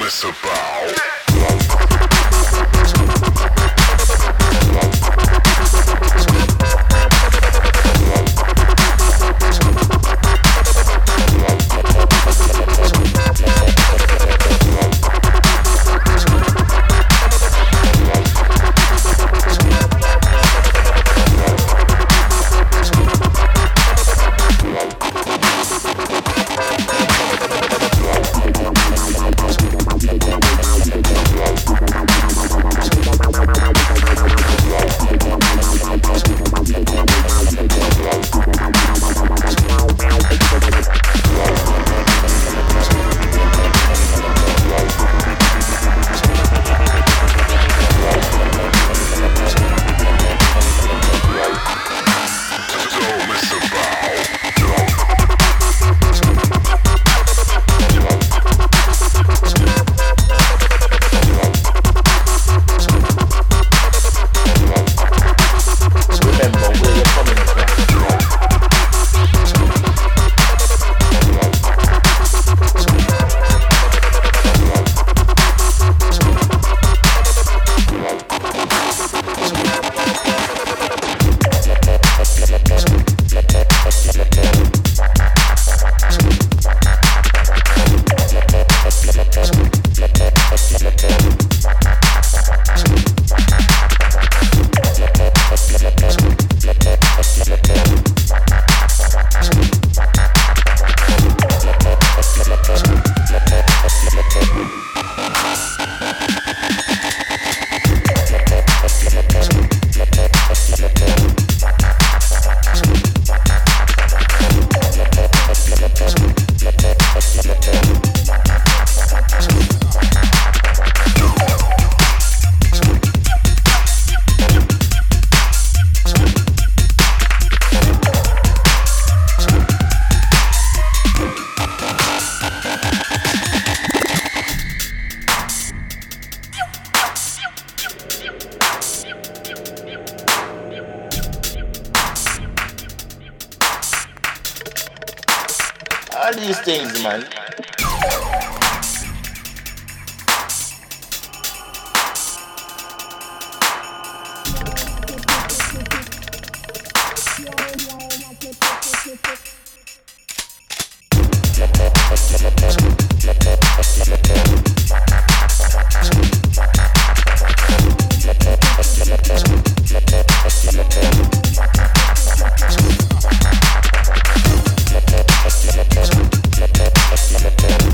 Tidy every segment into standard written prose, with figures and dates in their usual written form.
this about? All these things, man. Let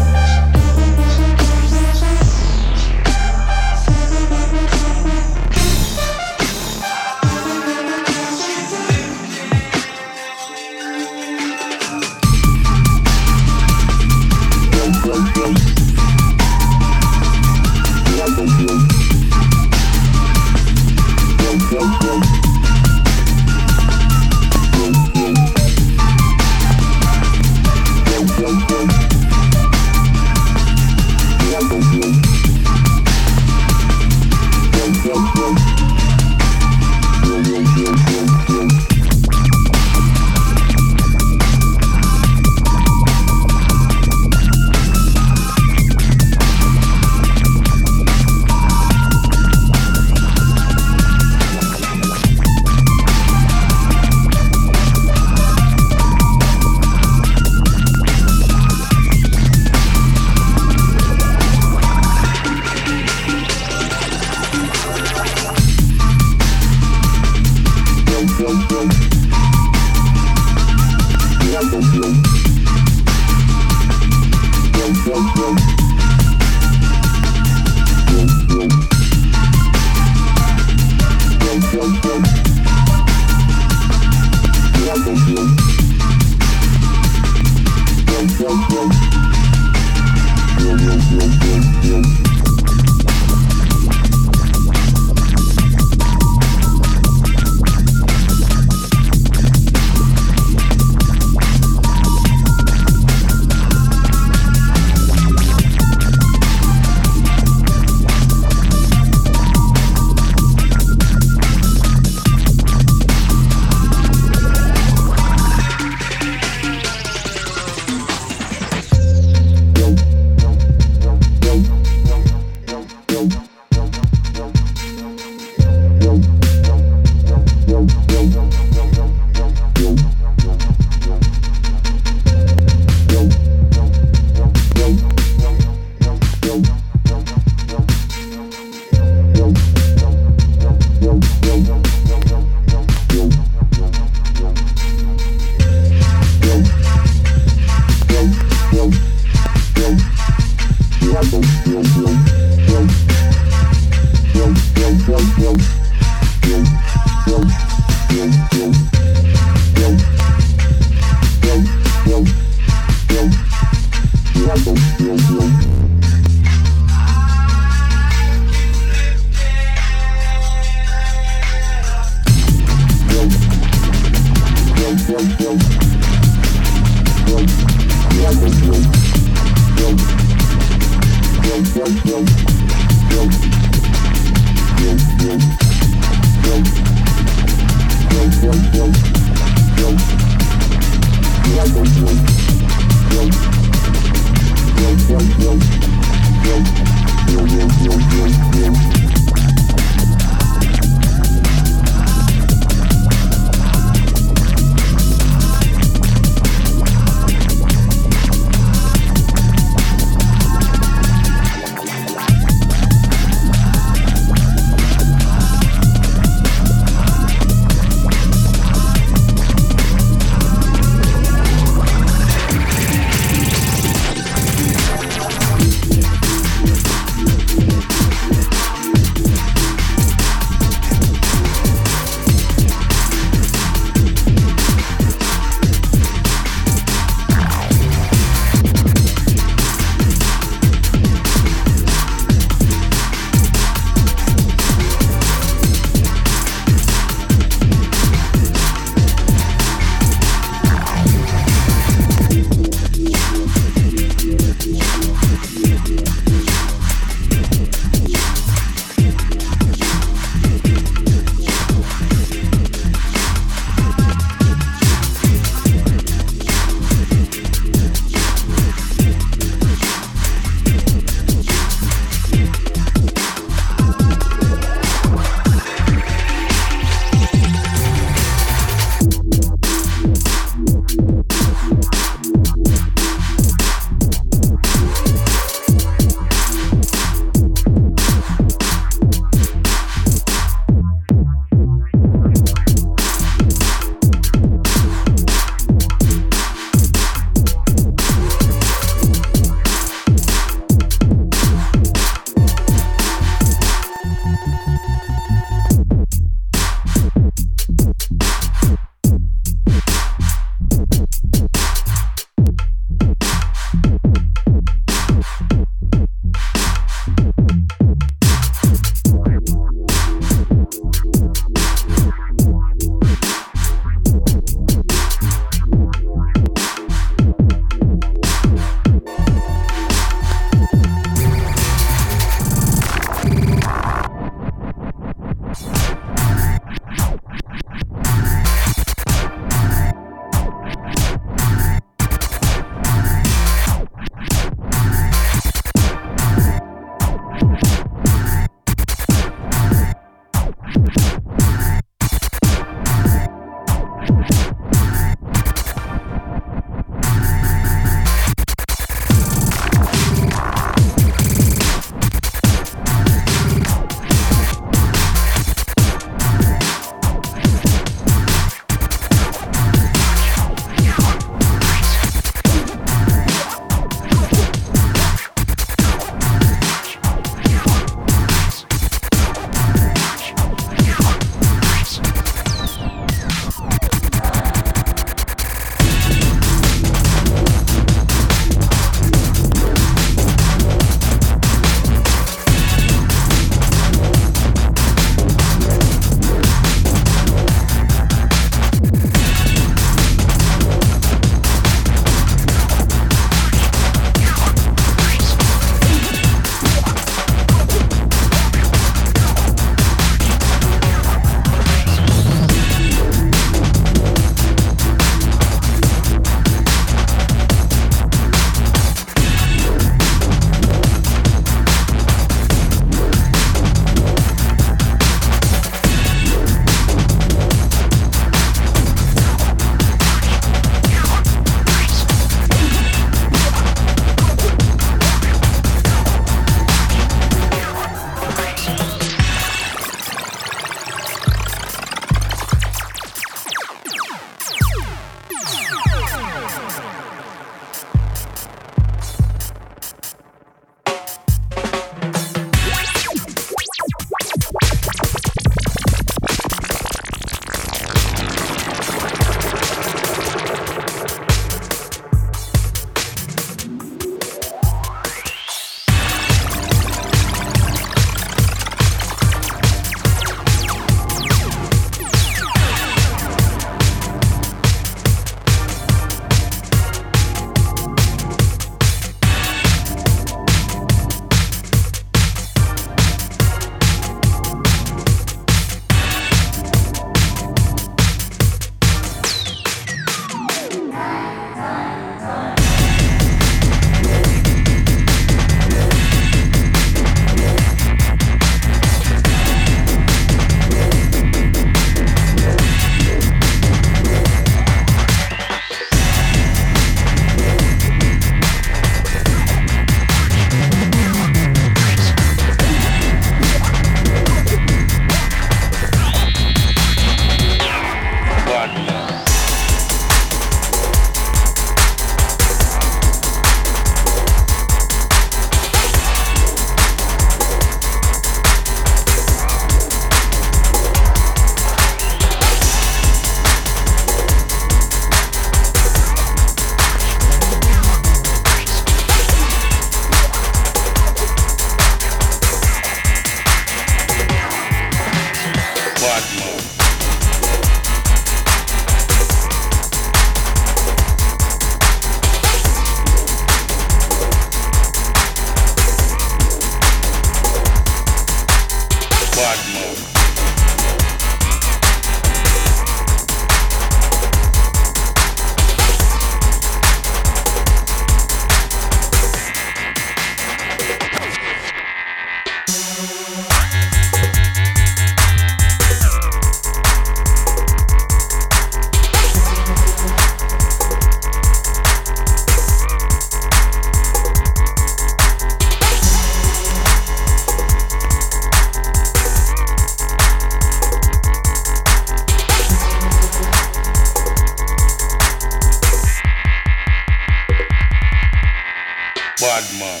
Bad man.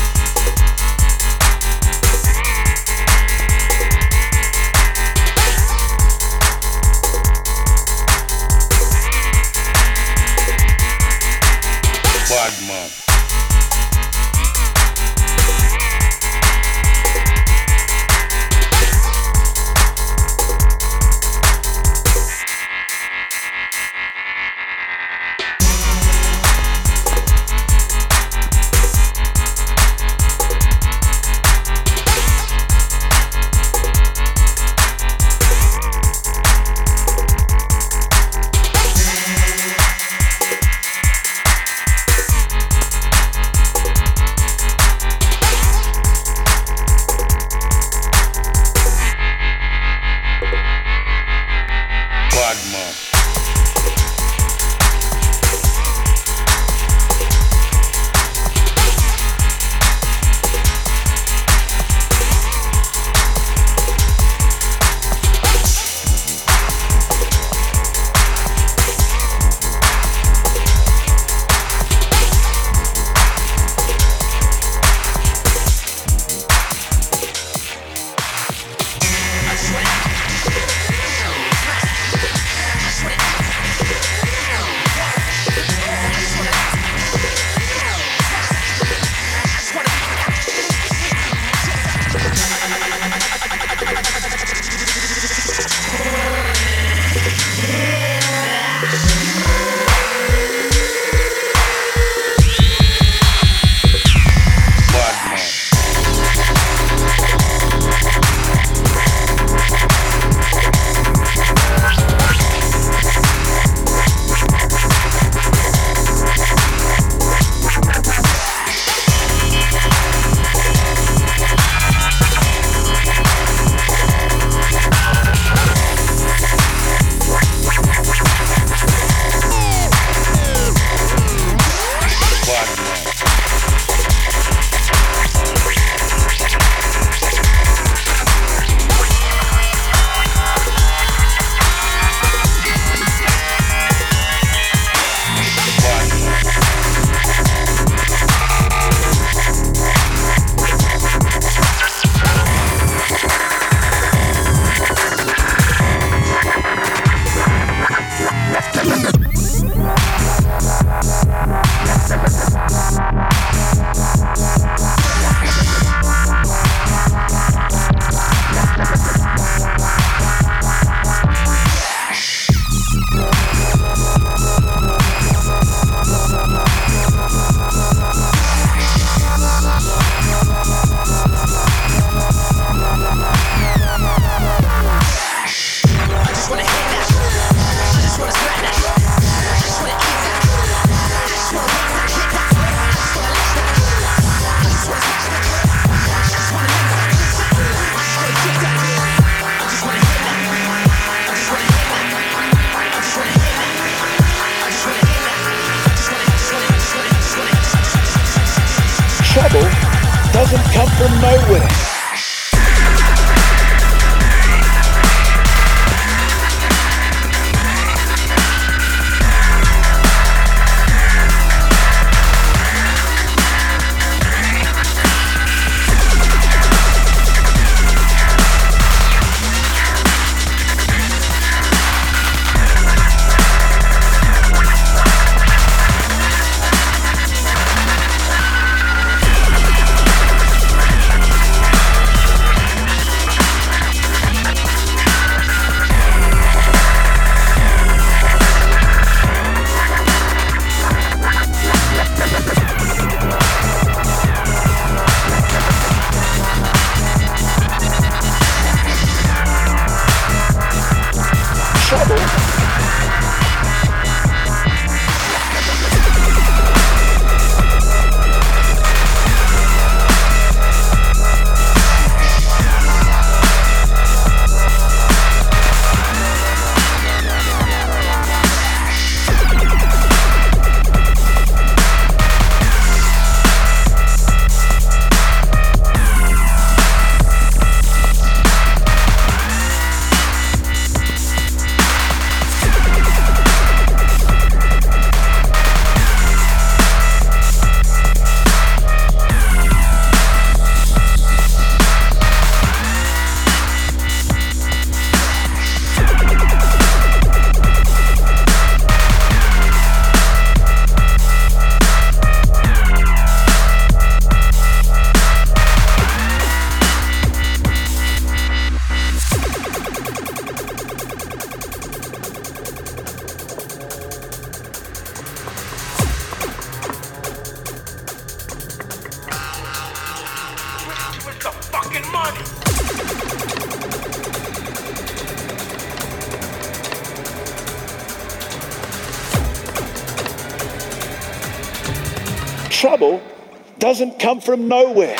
Bad man. Trouble doesn't come from nowhere. fucking money. Trouble doesn't come from nowhere.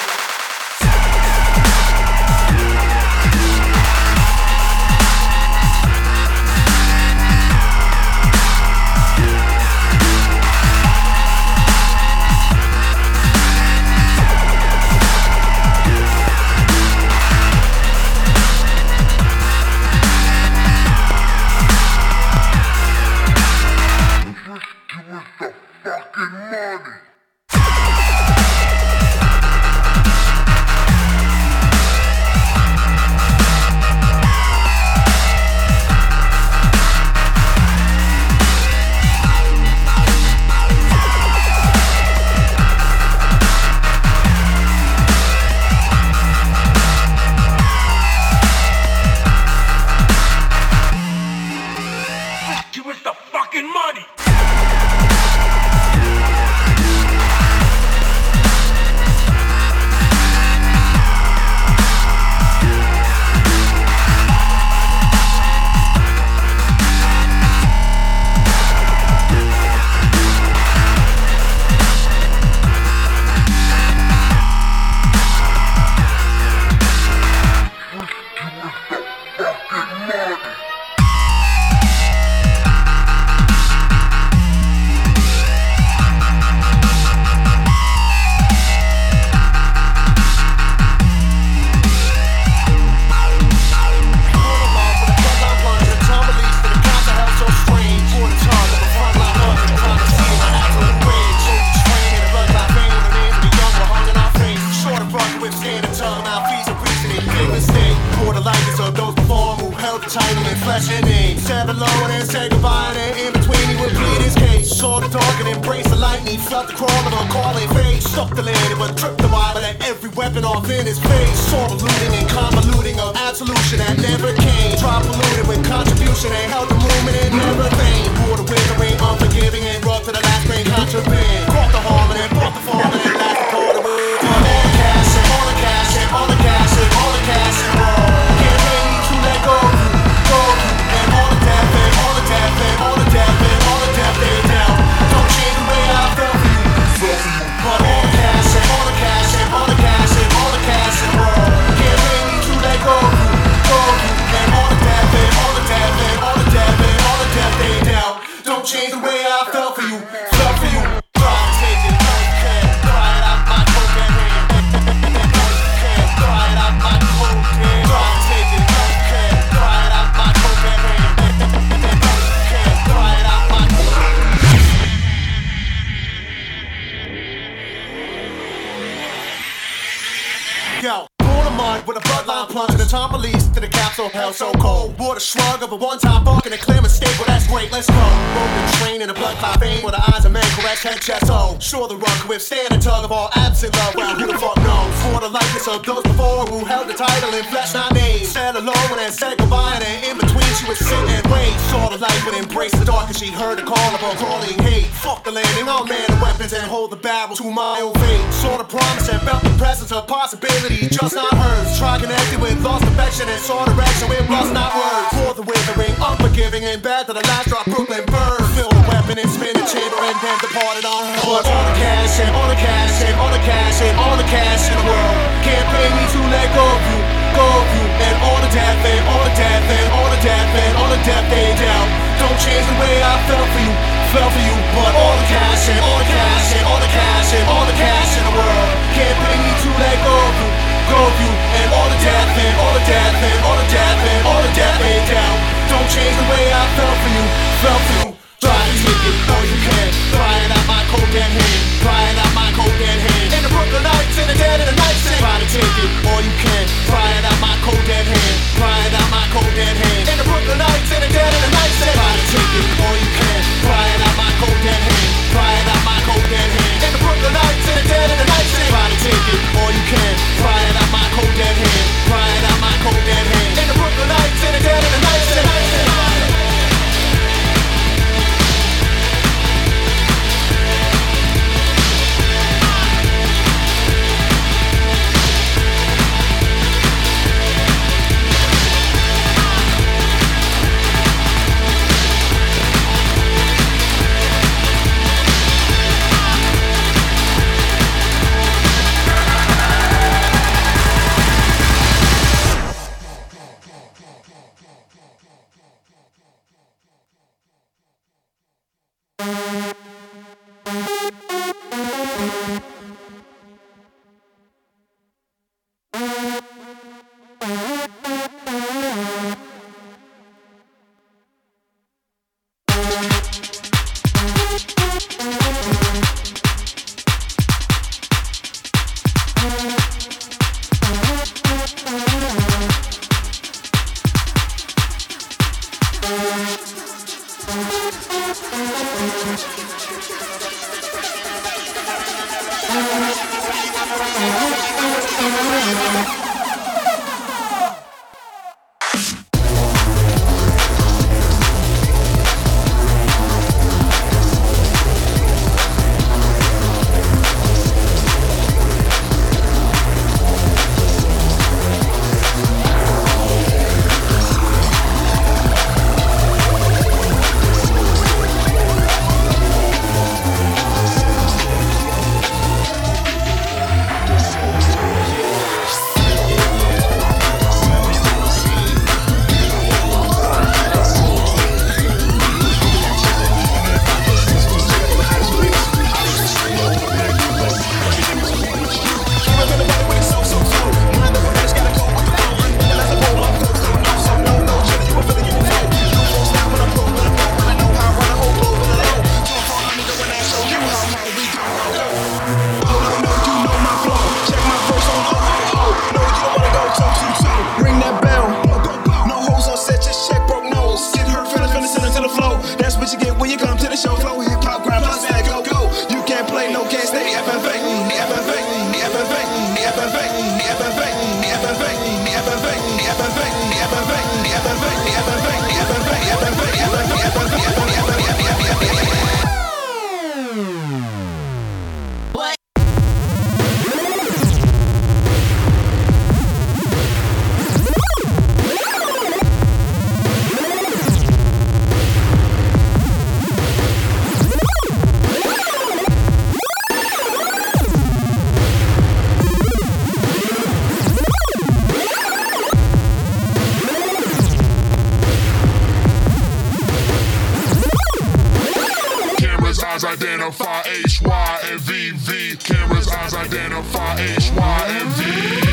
You with the fucking money. Title and flesh and name. Said hello and then say goodbye, and in between he would plead his case. Saw the dark and embraced the lightning. Felt the crawl of a calling face. Stuck the land but tripped the wire, but had every weapon off in his face. Saw the looting and convoluting of absolution that never came. Tried polluted with contribution and held the movement and never vain. Poured the withering, unforgiving and rubbed to the last grain contraband. Caught the harm and then brought the farm and then last the quarter wood. All the cash and all the cash and all the cash and all the cash and all. Can't pay me to let go. And all the death and all the death and all the death and all the death they down. Don't change the way I felt for you. But all the cash and all the cash and all the cash and all the cash and all. Can't pay me to let go. And all the death and all the death and all the death and all the death they down. Don't change the way I felt for you. Felt for you. Try to take it, no you can't. Try it out my cold hand. No you can't. Try it out my cold hand. Try to take it, no you can't. Try it out my cold hand. No you can't. Try it out my cold hand. Yo. Mud with a bloodline plunge in the time release to the capsule hell so cold. Wore the shrug of a one-time buck and a clear mistake, well that's great, let's go. Broken train in a blood clot vein with the eyes of men correct head chest oh. Sure the run can withstand a tug of all absent love. Well who the fuck knows? For the likeness of those before who held the title in flesh not named. Said alone and then said goodbye and then in between she would sit and wait. Saw the light but embraced the dark and she heard the call of her crawling hate. Fuck the landing, all man and weapons and hold the barrel to my own fate. Saw the promise and felt the presence of possibility just not hers. Tried connected with lost affection and saw direction with lost not words. For the withering, unforgiving and bad to the last drop Brooklyn bird. Fill the weapon and spin the chamber and then departed on her. But all the cash and all the cash and all the cash and all the cash in the world can't pay me to let go of you, and all the death and all the death and all the death and all the death they down. Don't change the way I felt for you. But all the cash and all the cash and all the cash and all the cash in the world can't pay me to let go of you, and all the death and all the death and all the death and all the death they down. Don't change the way I felt for you. Try to take it, all you can. Try it out my cold dead hand. Try it out my cold dead hand. In the Brooklyn nights, in the dead of the night. Try to take it, all you can. Try it out my cold dead hand. Try it out my cold dead hand. In the Brooklyn nights, in the dead of the night. Try to take it, all identify H, Y, and V, V. Cameras, eyes identify H, Y, and V.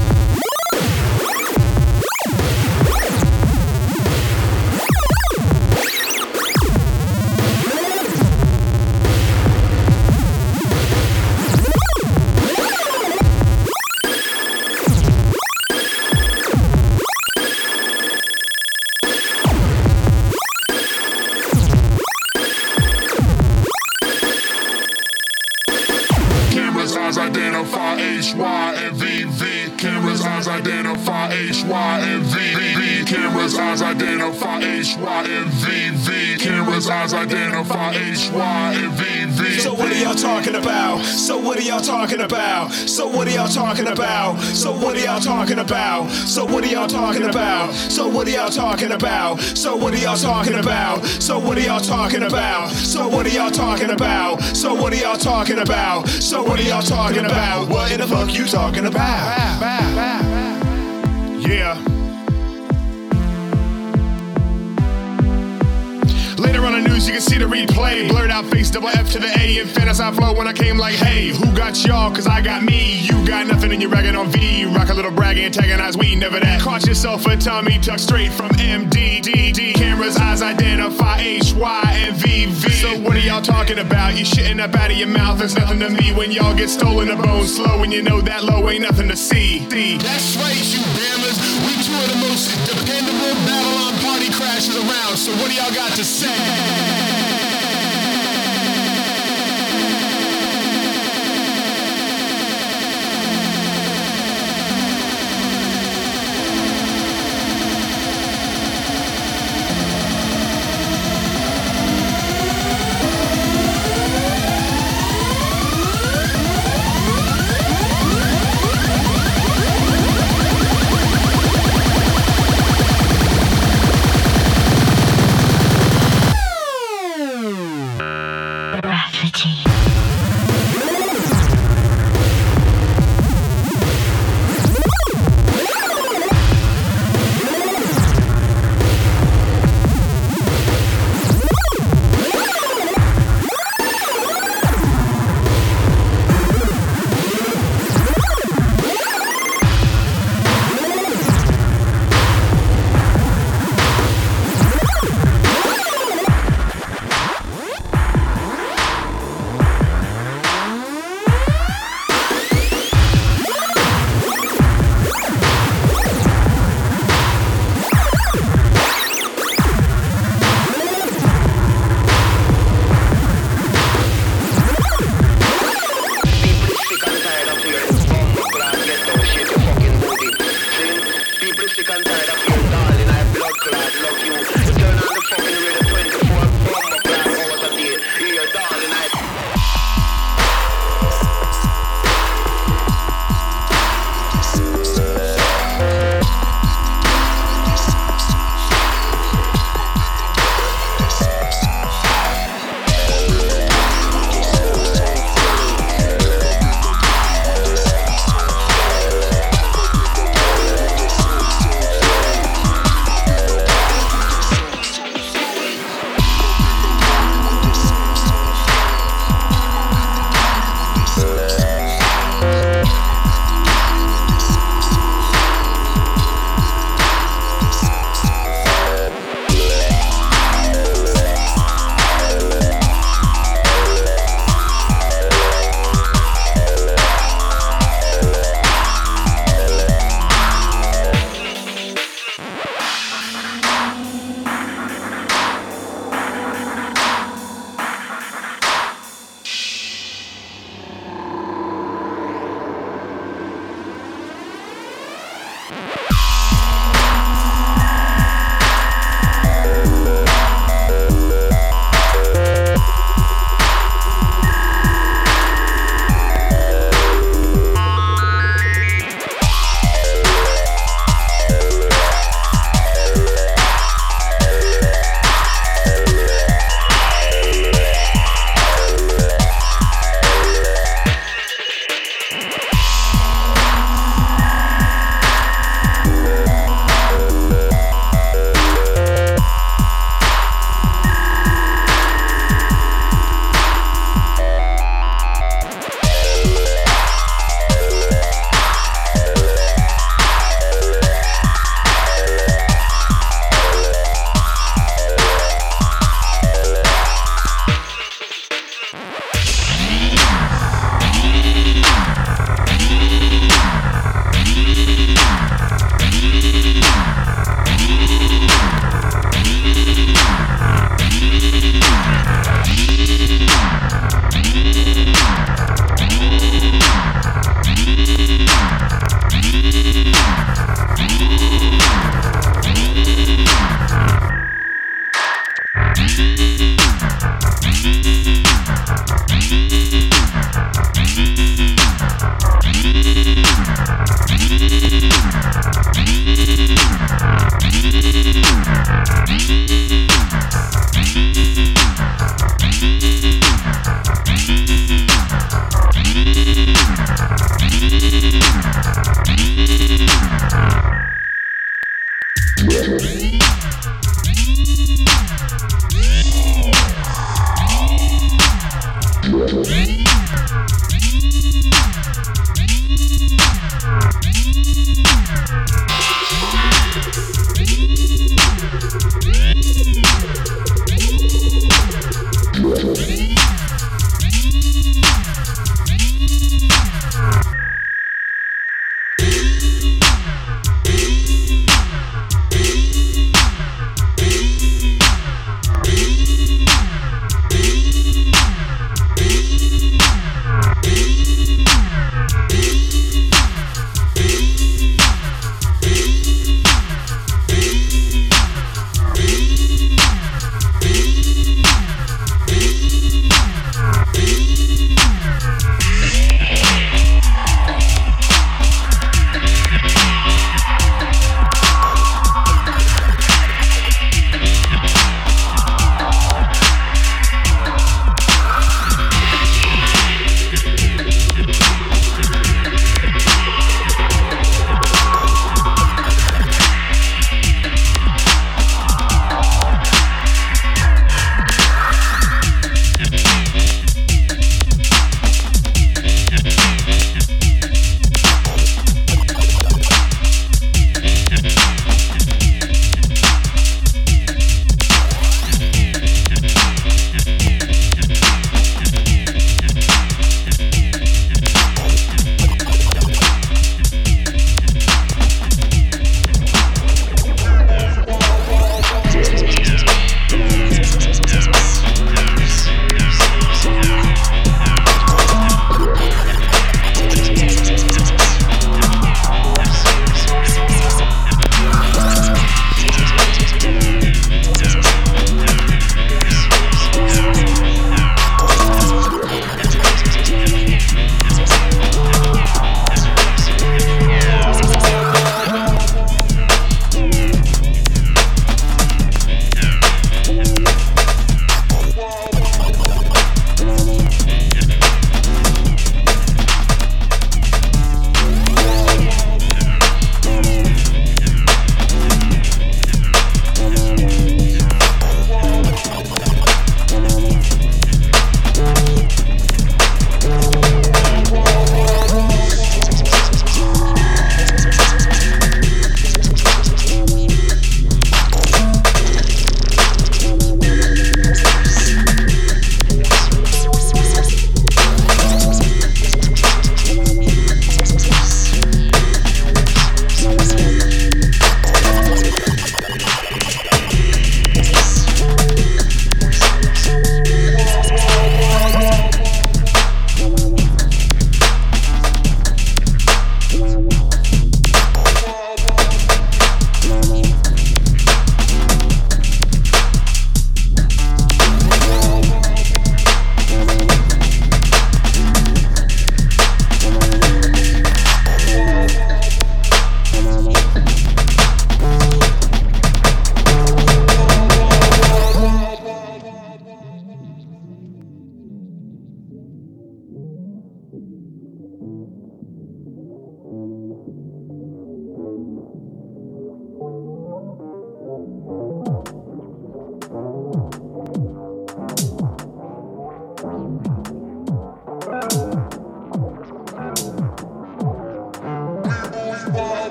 Eyes identify H, Y, and V, V. Cameras, eyes identify H, Y, and V, V. Cameras, eyes identify H, Y, and V, V. Cameras, eyes identify H, Y, and V, V. So what are y'all talking about? So what are y'all talking about? So what are y'all talking about? So what are y'all talking about? So what are y'all talking about? So what are y'all talking about? So what are y'all talking about? So what are y'all talking about? So what are y'all talking about? So what are y'all talking about? So what are y'all talking about? What in the fuck you talking about? Yeah. Later on the news, you can see the replay. Blurred out face, double F to the A. And fantasize flow when I came like, hey, who got y'all? Cause I got me. You got nothing and you're ragging on V. Rock a little brag, antagonize, we never that. Caught yourself a tummy tuck straight from MD. D. Cameras, eyes identify H, Y, and V, V. So what are y'all talking about? You shitting up out of your mouth, it's nothing to me. When y'all get stolen, the bone slow. And you know that low ain't nothing to see. That's right, you bammers. We two of the most dependable Babylon party crashers around. So what do y'all got to say?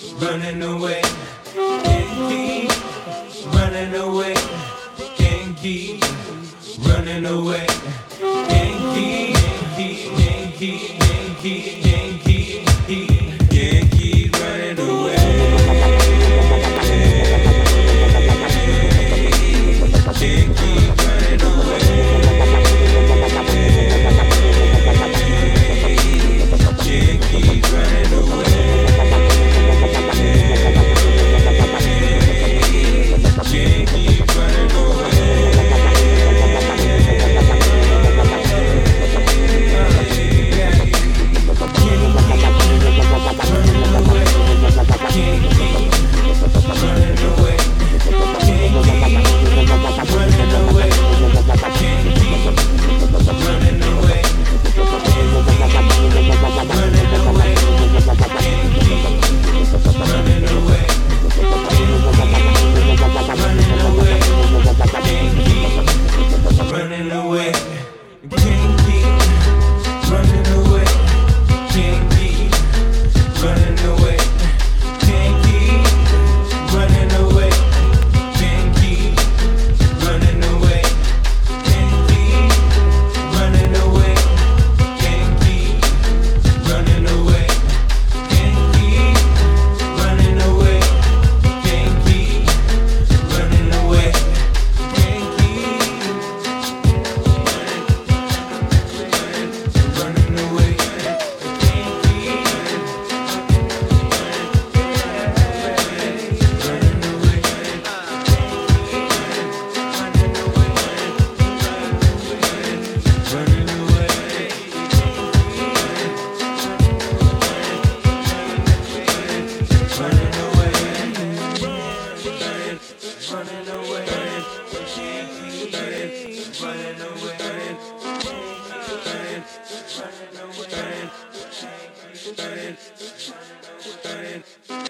running away. Can't keep running away. Can't keep running away. Can't keep, can't keep, can't keep, can't keep, can't keep running away. Can't keep running away. Can't keep running away. Can't keep running away. Running away.